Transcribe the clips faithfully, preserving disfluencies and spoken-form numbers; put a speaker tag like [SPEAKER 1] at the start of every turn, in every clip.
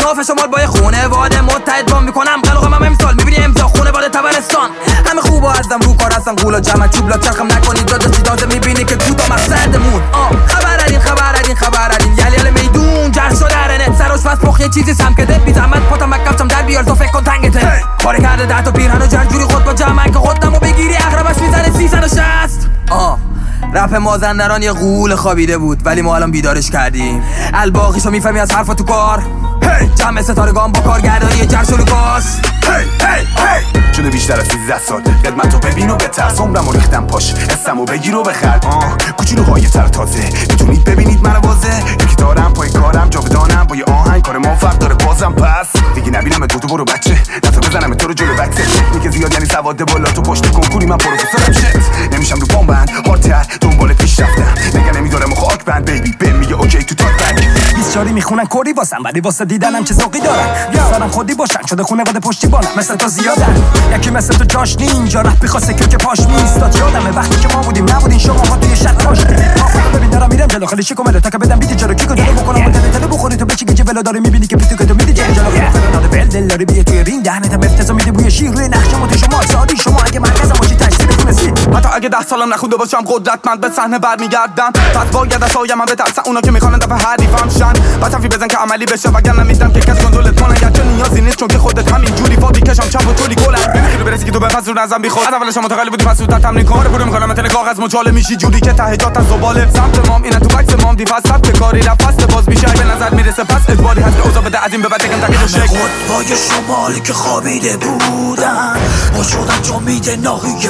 [SPEAKER 1] ناف شمال با یه خونواده متحد با میکنم قلقم هم امسال میبینی امضا خونواده تبرستان همه خوب و ازم رو کار هستن قولا جمع چوبلا چرخم نکنید جاده چی دازه میبینی که کودتا مقصدمون خبر ادین خبر ادین خبر ادین یلی یلی میدون جرح شده درنه سروش فست پخ یه چیزی سم کده بی زحمت پاتم مکفشم در بیار تو فکر کن تنگته کاری کرده ده تا پیرهن و جرجوری خود با جمع که خودم و بگیری اغربش میزنه سیصد و شصت آه رپ مازندران یه غول خوابیده بود ولی ما الان بیدارش کردیم الباقیشو میفهمی از حرفا تو کار جمع ستارگان با کارگردانی جرش و لوکاس
[SPEAKER 2] شده بیشتر از سیزده سال قدمتو ببین و بترس عمرمو ریختم پاش حسمو بگیر و بخرد کوچولوهای تر تازه میتونید ببینید منو واضح یکی دارم پای کارم جاودانم با یه آهنگ کار ما فرق داره بازم پس دیگه نبینم تو تو برو بچه نفع بزنم تو رو جلو بکسه میگه زیاد یعنی سواد بالا تو پشت کنکوری من پروفسورم شت نمیشم رو پام بند هارتر دنبال پیش رفتم نگه نمیدارم خاک بند بیبی بهم میگه اوکی تو تاک بند
[SPEAKER 3] بیست چاری میخونن کردی واسم ولی واسه دیدنم چه ذوقی دارن دوستارم خودی باشن شده خونواده پشتیبانم مثل تو زیادن یکی مثل تو جاش اینجا رفت می‌خواسته که پاش میستاد یادمه وقتی که ما بودیم نبودین شما ها توی شط باش ببین دارم میرم جلو خیلی شیکو ملو تا که بدم بیت جلو کیکو جلو بکنم و تله تله بخوری تو بچی که جلو داره میبینی که پیتو که تو میدی جلو جلو فرناده ول دل داره بیه توی رینگ دهنت هم افتضاح میده بوی شیر روی نقشم و تو شما سادی شما اگه مرکزم باشی تشریف تونستی
[SPEAKER 2] حتی اگه ده سالم نخونده باشم قدرتمند به صحنه برمیگردم پس باید از سایه‌ام بترسن اونا که میخوان دفعه حریفم شن بعد حرفی بزن که عملی بشه وگرنه نمیدم که کسی کنترلت کنه گرچه نیازی نیست چون که خودت همین جوری فادی کشم چپ و طولی گلم نمیخوای برسی که تو بفس رو نظم بیخود از اولش متقلی بودی پس زودتر تمرین کن پرو میکنم مثل کاغذ مچاله میشی جوری که ته جات از زباله سمت مام اینا تو عکس مام دیفاس سبت کاری رفت فست باز میشه به نظر میرسه پس اجباری هست که اوضاع بده از این به بعد یکم تکیه شک
[SPEAKER 3] خودهای شمالی که خوابیده بودن با شدن جامیده ناهی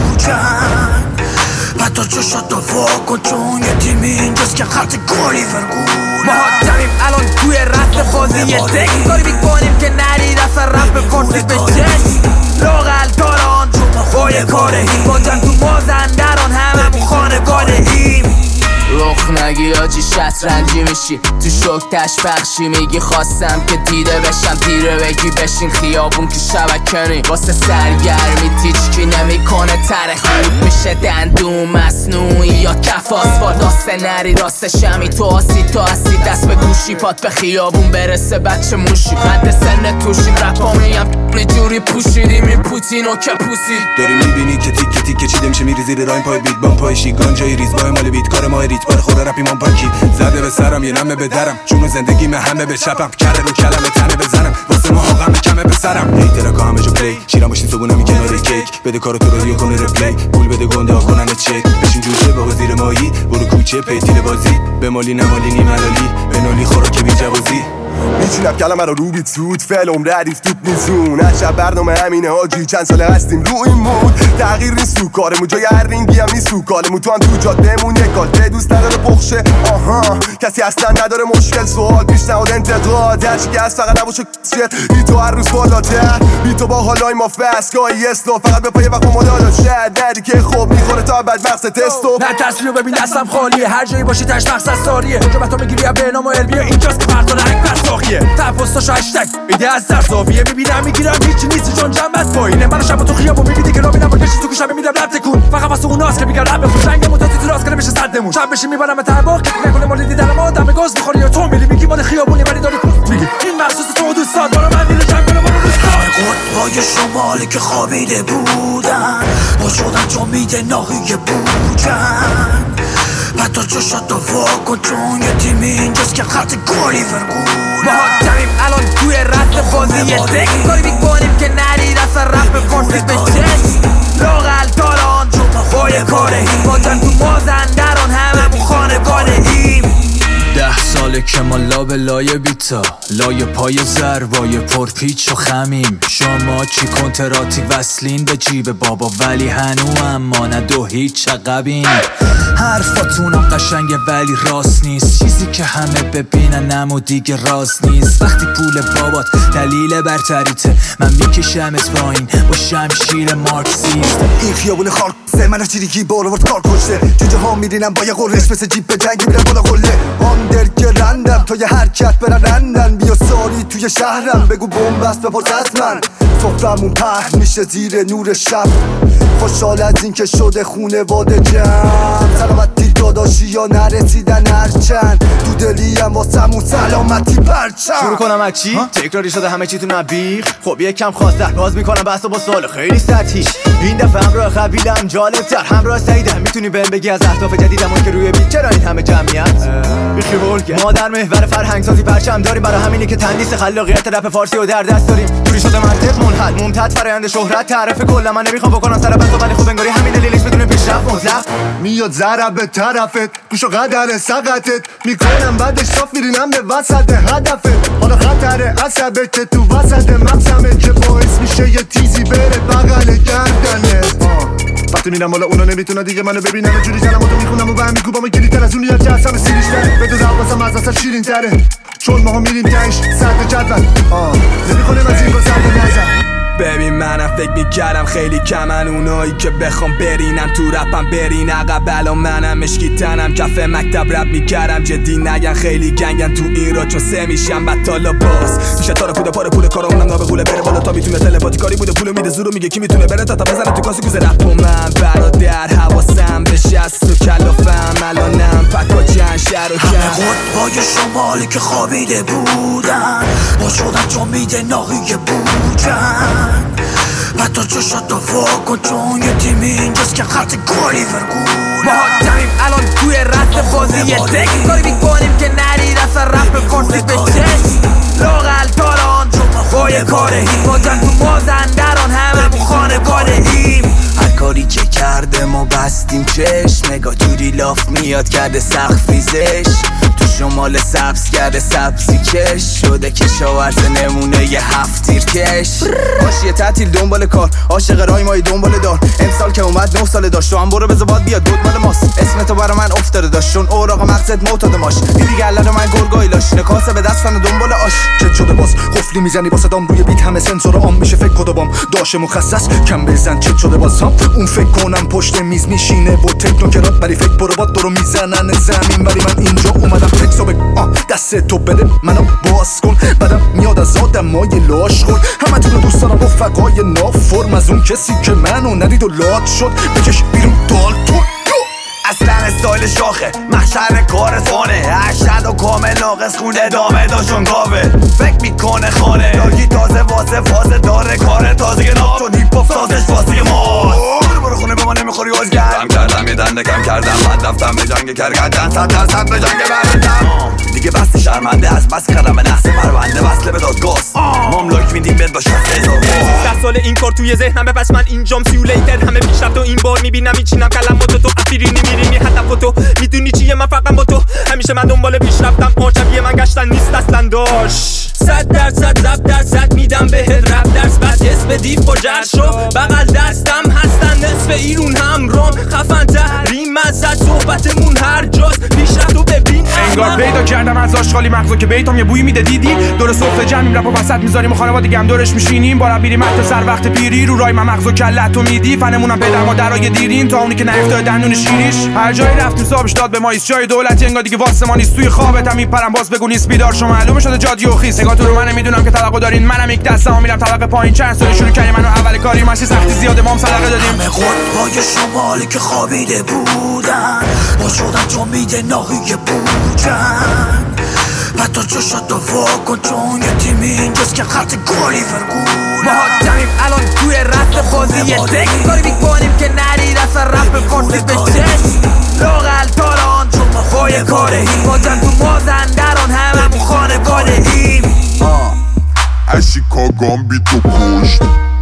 [SPEAKER 3] بودن حتی چشات رو واکن چون یه تیم اینجاست که خط کاری فرگونه
[SPEAKER 1] ما جمعیم الان توی رست بازی یه تک کاری میکنیم که نرید اصلا رپ فارسی به چشم لاغل تاران با یه کاره با جن تو مازندران همه خانواده ایم
[SPEAKER 4] رخ نگی آجی شطرنجی میشی تو شک تش بخشی میگی خواستم که دیده بشم دیره بگی بشین خیابون که شبکنی واسه سرگرمی تیچکی نمیکنه تره خوب میشه دندون مصنوعی یا کف آسفالت داسته نری راست شمی تو آسی تو آسی دست به گوشی پات به خیابون برسه بچه موشی قد سن توشیم رپا میم جوری پوشیدیم این پوتینو که پوسید
[SPEAKER 5] داری میبینی که تیک تیک چیده میشه میری زیر رایم پای بیت بام پای شیگان جای ریز بای مال بیت کار ما ریت بار خدا رپی من پاکی زده به سرم یه نمه به درم چون زندگی من همه به چپم کره رو کلمه تنه بزنم واسه ما غم کمه به سرم هیترا همه جو پلی شیرم باشین صبونم کنار کیک بده کارو تو رو کنه ریپلی پول بده گنده ها کنن چک بشین جوشه با وزیر مایی برو کوچه پیتیل بازی به مالی نمالی نی ملالی به نالی خوراک بی جوازی
[SPEAKER 6] میچینم کلمه رو رو بیت سود فعل عمره عریف توپ نیزون هر شب برنامه همینه حاجی چند ساله هستیم رو این مود تغییر نیست تو کارمون جای هر رینگی هم نیست تو کالمون تو هم تو جادهمون یک کالته دوست نداره پخشه آها کسی اصلا نداره مشکل سوال پیشنهاد انتقاد هرچی که هست فقط نباشه شت بی تو هر روز بالاتر بی تو با حالای ما فسکایی اسلو فقط به پای وقت مدالا شد ندی که خوب میخوره تا بعد مقصد تستو
[SPEAKER 3] نه تصویر ببین دستم خالیه هر جایی باشی تاش مقصد ساریه اونجا تو میگیری به نام علمیه اینجاست که فردا رنگ پساخیه تپوستاشو هشتگ ایده از در زاویه میبینم میگیرم هیچی نیستی چون جنبت پایینه منو شب تو خیابون میبینی که رابینم با کشی تو گوشم میدم رب تکون فقط واسه اوناست که میگن رب بخون جنگ متاتی تو راست کنه بشه صدمون شب بشی میبرم به تباق که نکنه مال دیدن ما دم گاز میخوری یا تو میلی میگی مال خیابونی ولی داری پوست میگی این مخصوص تو دوستات برو من میره جنگ کنه برو قطبای شمالی که خوابیده بودن با شدن جامیده ناهی بودن حتی چشات رو واکن چون یه تیم اینجاست که خط کاری فرگونه
[SPEAKER 1] ما جمعیم الان توی رست بازی یه تک کاری میکنیم که نرید اصلا رپ فارسی به چشم لاغل تاران با یه کاره با جن تو مازندران همه خانواده ایم
[SPEAKER 7] ده ساله که ما لاب لای بیتا لای پای زروای پرپیچ و خمیم شما چی کنتراتی وصلین به جیب بابا ولی هنو اما نه دو هیچ عقبین حرفاتونم قشنگه ولی راست نیست چیزی که همه ببینن نمو دیگه راز نیست وقتی پول بابات دلیل برتریته من میکشمت پایین با شمشیر مارکسیست
[SPEAKER 6] این خیابون خارکسه من از چیریکی بالا ورد کار کشته جوجه ها میرینم با یه قرش مثل جیب به جنگی میرم بالا قله آندرگرندم تا یه حرکت برن رندن بیا ساری توی شهرم بگو بومبست بپرس از من سفرمون پهن میشه زیر نور شب خوشحال از این که شده خونواده جمع سلامتی داداشی یا نرسیدن هرچند تو دلیم واسمون سلامتی پرچم.
[SPEAKER 8] شروع کنم از چی؟ تکراری شده همه چی تو نبیخ. خب یکم خواسته باز میکنم بحثو با سوال خیلی سطحیش. این دفعه همراه خبیلم جالب‌تر همراه سعیدم. میتونی بهم بگی از اهداف جدیدم اون که روی بیت چرا این همه جمعیت؟ بیخی ولگه ما در محور فرهنگ سازی پرچم داریم. برای همینه که تندیس خلاقیت رپ فارسی و در دست داریم. جوری شده منطق منحل ممتد فرآیند شهرت تعرف کلا. من نمیخوام بکنم سر بس ولی خب انگاری همین دلیلش بدون پیشرفت مطلق
[SPEAKER 6] میاد ضرب به طرفت گوش و قدر سقطت میکنم بعدش صاف میرینم به وسط هدفت. حالا خطر عصبه که تو وسط مغزمه که باعث میشه یه تیزی بره بغل گردنت. وقتی میرم بالا اونا نمیتونن دیگه منو ببینن و جوری جلماتو میخونم و به هم میکوبام گلیتر از اون یاد جسم سیریشتره. بدون حواسم از اصلا شیرین تره چون ماها میریم تنش سرد جدول نمیخونیم از این با سرد نزن.
[SPEAKER 3] ببین منم فکر میکردم خیلی کمن اونایی که بخوام برینم تو رپم برین عقب. الان منم مشکی تنم کف مکتب رپ میکردم جدی نگن خیلی گنگن تو این را چون سه میشم بطالا باز میشه تا رو پوده پاره پول کارا اونم نابه قوله بره بالا تا میتونه تلپاتی کاری بوده پولو میده زورو میگه کی میتونه بره تا تا بزنه تو کاسه کوزه رپ و من برادر حواسم به شست و کلافم الانم پکا چند شهر و
[SPEAKER 9] همه خودبای شمالی که خوابیده بودن با شدن چون میده ناهی بودن حتی چشات رو واکن چون یه تیمی اینجاست که خط گلی فرگونه.
[SPEAKER 1] ما جمعیم الان توی رست بازی یه تک کاری میکنیم که نرید اصلا رپ فارسی به چشم لاغل تالان با یه کاره با جن تو مازندران همه بو خانه باده ایم.
[SPEAKER 9] هر کاری که کرده ما بستیم چشم نگاه جوری لاف میاد کرده سقف ریزش تو شمال سبز کرده سبزی کش شده کشاورز نمونه یه هفت تیر کش.
[SPEAKER 8] باشه یه تعطیل دنبال کار عاشق رای مایی دنبال دار امسال که اومد نه ساله داشت تو هم برو بذار باد بیاد دود مال ماست اسمتو برا من افتاده داشت چون اوراق مغزت معتاد ماش دیدی گله رو من گرگایی لاش نکاسه به دستن دنبال آش.
[SPEAKER 5] چت شده باز قفلی میزنی با صدام روی بیت همه سنسور عام میشه فکر کدوم داشه مخصص کم بزن. چت شده باز هم اون فکر کنم پشت میز میشینه و تکنوکرات ولی فکر برو باد دورو میزنن زمین ولی من اینجا اومدم تکسو بگ دست تو بده منو باز کن بعدم میاد از آدمای لاش خور همه تو دوست دارم رفقای نافرم از اون کسی که منو ندید و لات شد بکش بیرون دالتون.
[SPEAKER 2] اصلا استایل شاخه محشر کار فانه اشد و کامل ناقص خونه دامه داشون گاوه فکر میکنه خانه لاگی تازه واسه فازه داره کار تازه ناب چون هیپ هاپ سازش فازی ماست. برو برو خونه به ما نمیخوری آزگر کم کردم یه دنده کم کردم من رفتم به جنگ کرگردن صد درصد به جنگ برندم دیگه بستی شرمنده از بس کردم نحس پرونده وصله به دادگاست ماملاک میدیم بد باشه هزار
[SPEAKER 10] ده سال این کار توی ذهنمه پس من اینجام سیولیتر همه پیشرفت و این بار میبینم میچینم کلماتو تو افیرینی میرینی هدف تو میدونی چیه من فقط با تو همیشه من دنبال پیشرفتم آشبیه من گشتن نیست اصلا داشت صد درصد رب درصد میدم بهت رب درس بعد اسم دیف با جرشو بغل دستم هستن نصف ایرون هم رام خفن تحریم مزد صحبتمون هر جاست پیشرفت و ببین
[SPEAKER 3] انگار پیدا کردم از آشغالی مغزو که بیتام یه بویی میده دیدی دور سفره جمعیم رپ و وسط میذاریم و خانوادگی هم دورش میشینیم با رپ میریم حتی سر وقت پیری رو رای من مغزو کلتو میدی فنمونم پدر مادرای دیرین تا اونی که نیفتاد دندون شیریش هر جایی رفتیم صابش داد به ما ایست جای دولتی انگار دیگه واسه ما نیست توی خوابت هم میپرم باز بگو نیست بیدار شما معلومه شده جادی و خیس نگاه تو رو من نمیدونم که طلاقو دارین منم یک دستم میرم طلاق پایین چند سال شروع کردیم منو اول کاری ماشی سختی زیاده مام صدقه دادیم
[SPEAKER 9] همه خودبای شمالی که خوابیده بودن با شدن چون میده ناهی بودن حتی چشات رو واکن چون یه تیمی اینجاست که خط گلی فرگونه.
[SPEAKER 1] ما جمعیم الان توی رست بازی یه تک کاری میکنیم که نرید اصلا رپ فارسی به چشم لاغل تالان با یه کاره با جن تو مازندران همه بو خانه باده ایم.
[SPEAKER 6] اشیکاگام بی تو پشت